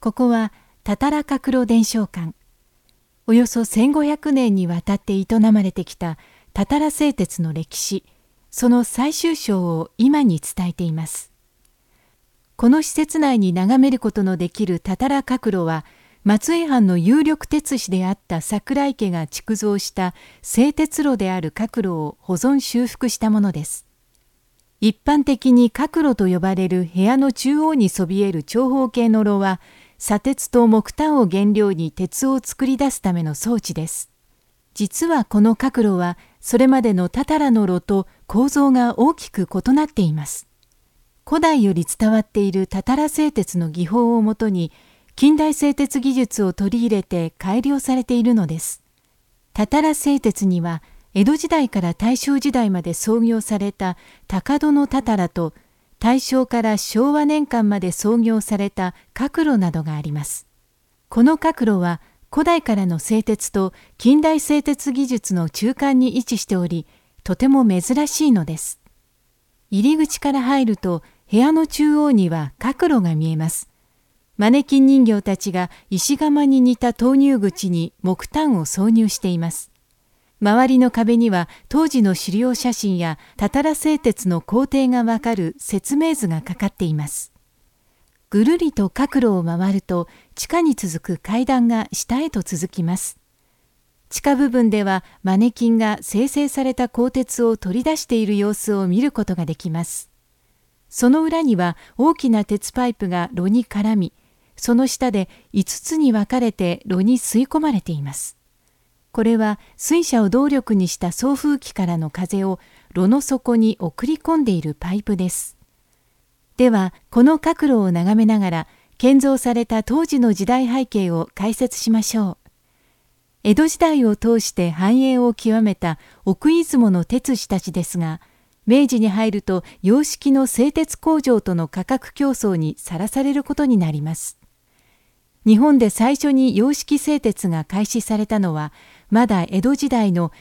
ここはたたら角炉伝承館。およそ1500年にわたって営まれてきたたたら製鉄の歴史、その最終章を今に伝えています。この施設内に眺めることのできるたたら角炉は、松江藩の有力鉄師であった桜井家が築造した製鉄炉である角炉を保存修復したものです。一般的に角炉と呼ばれる部屋の中央にそびえる長方形の炉は、砂鉄と木炭を原料に鉄を作り出すための装置です。実はこの角炉は、それまでのたたらの炉と構造が大きく異なっています。古代より伝わっているたたら製鉄の技法をもとに、近代製鉄技術を取り入れて改良されているのです。たたら製鉄には、江戸時代から大正時代まで創業された高戸のたたらと、大正から昭和年間まで創業された角炉などがあります。この角炉は古代からの製鉄と近代製鉄技術の中間に位置しており、とても珍しいのです。入り口から入ると部屋の中央には角炉が見えます。マネキン人形たちが石窯に似た投入口に木炭を挿入しています。周りの壁には当時の資料写真やたたら製鉄の工程がわかる説明図がかかっています。ぐるりと角炉を回ると地下に続く階段が下へと続きます。地下部分ではマネキンが精製された鋼鉄を取り出している様子を見ることができます。その裏には大きな鉄パイプが炉に絡み、その下で5つに分かれて炉に吸い込まれています。これは水車を動力にした送風機からの風を炉の底に送り込んでいるパイプです。では、この角炉を眺めながら建造された当時の時代背景を解説しましょう。江戸時代を通して繁栄を極めた奥出雲の鉄師たちですが、明治に入ると洋式の製鉄工場との価格競争にさらされることになります。日本で最初に洋式製鉄が開始されたのは、まだ江戸時代の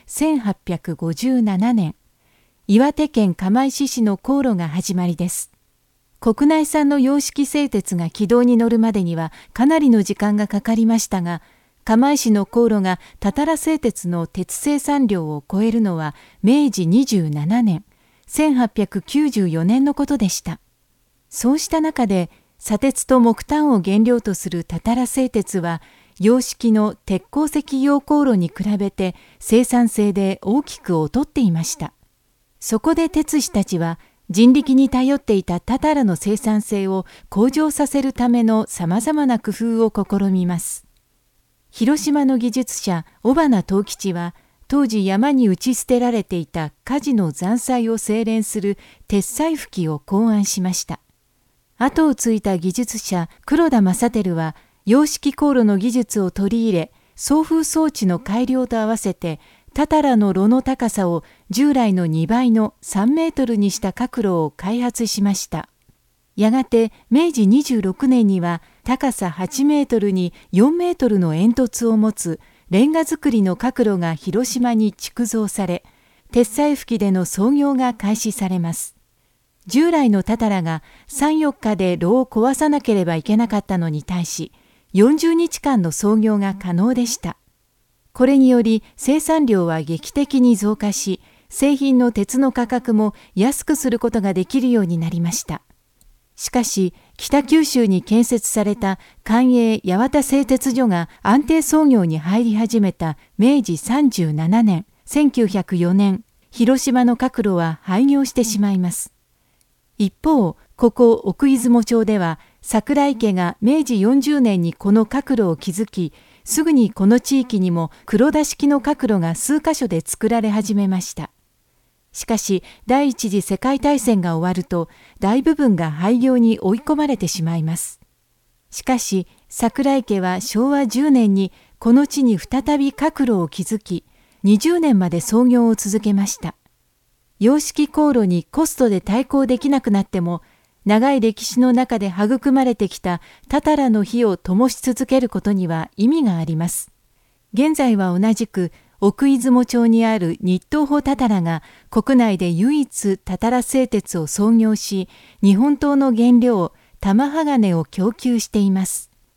1857年、岩手県釜石市の高炉が始まりです。国内産の洋式製鉄が軌道に乗るまでにはかなりの時間がかかりましたが、釜石の高炉がたたら製鉄の鉄生産量を超えるのは明治27年、1894年のことでした。そうした中で、砂鉄と木炭を原料とするたたら製鉄は、洋式の鉄鉱石溶鉱炉に比べて生産性で大きく劣っていました。そこで鉄師たちは人力に頼っていたたたらの生産性を向上させるためのさまざまな工夫を試みます。広島の技術者尾花藤吉は、当時山に打ち捨てられていた火事の残骸を精錬する鉄細吹きを考案しました。後を継いだ技術者黒田正輝は、洋式高炉の技術を取り入れ、送風装置の改良と合わせて、たたらの炉の高さを従来の2倍の3メートルにした角炉を開発しました。やがて明治26年には高さ8メートルに4メートルの煙突を持つレンガ造りの角炉が広島に築造され、鉄細吹きでの操業が開始されます。従来のたたらが3、4日で炉を壊さなければいけなかったのに対し、40日間の操業が可能でした。これにより生産量は劇的に増加し、製品の鉄の価格も安くすることができるようになりました。しかし、北九州に建設された官営八幡製鉄所が安定操業に入り始めた明治37年、1904年、広島の角炉は廃業してしまいます。一方、ここ奥出雲町では、桜井家が明治40年にこの角炉を築き、すぐにこの地域にも黒田式の角炉が数カ所で作られ始めました。しかし、第一次世界大戦が終わると、大部分が廃業に追い込まれてしまいます。しかし、桜井家は昭和10年にこの地に再び角炉を築き、20年まで操業を続けました。洋式高炉にコストで対抗できなくなっても、長い歴史の中で育まれてきたたたらの火を灯し続けることには意味があります。現在は同じく奥出雲町にある日東宝たたらが国内で唯一たたら製鉄を創業し、日本刀の原料玉鋼を供給しています。